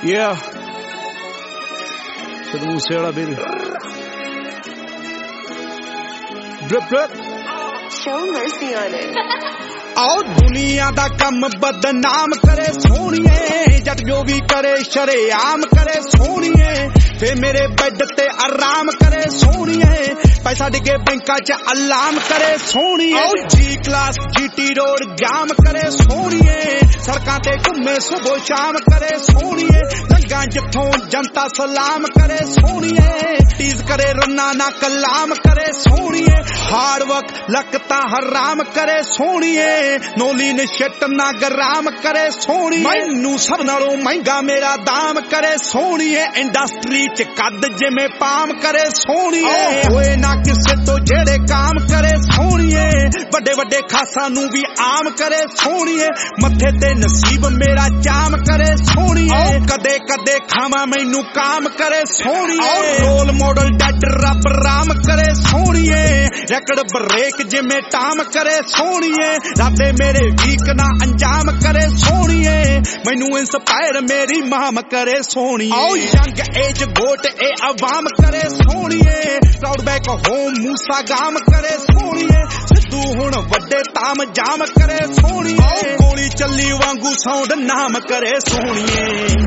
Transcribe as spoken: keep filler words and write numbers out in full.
Yeah. Siddhu Moosewala, baby. Drip, drip. Show mercy on it. आओ दुनिया दा कम बदनाम करे सोनिए, जट जो भी करे शरेआम करे सोनिए, फे मेरे बेड ते आराम करे सोनिए, पैसा डिगे बैंका च अलाम करे सोनिए, जी क्लास जीटी रोड जाम करे सोनिए, सड़कां ते घुमे सुबह शाम करे सोनिए, लंगा जिथों जनता सलाम करे सोनिए, टीज करे रन्ना ना कलाम करे सोनिए, हार्ड वर्क लकता हराम करे सोनिए, नोली ने शट ना गराम करे सोनी, मैनू सब नालों महंगा मेरा दाम करे सोनीए, इंडस्ट्री च कद जिमें पाम करे सोनीए, होए ना किसे तो जेड़े काम करे सोनीए, बड़े बड़े खासा नू भी आम करे सोनीए, मथे ते नसीब मेरा जाम करे सोनीए, कदे कदे खावा मैनू काम करे सोनीए, रोल मॉडल डट रब राम करे सोनीए, रकड़ ब्रेक जिमें टाम करे सोनीए, राते मेरे वीक ना अंजाम करे सोनिए, मैनू इंस्पायर मेरी माम करे सोनिए, यंग एज गोट ए अवाम करे सोनिए, प्राउड बैक होम मूसा गाम करे सोनिए, सिद्धू हुण वड्डे ताम जाम करे सोनिए, गोली चली वांगू साउंड नाम करे सोनिए।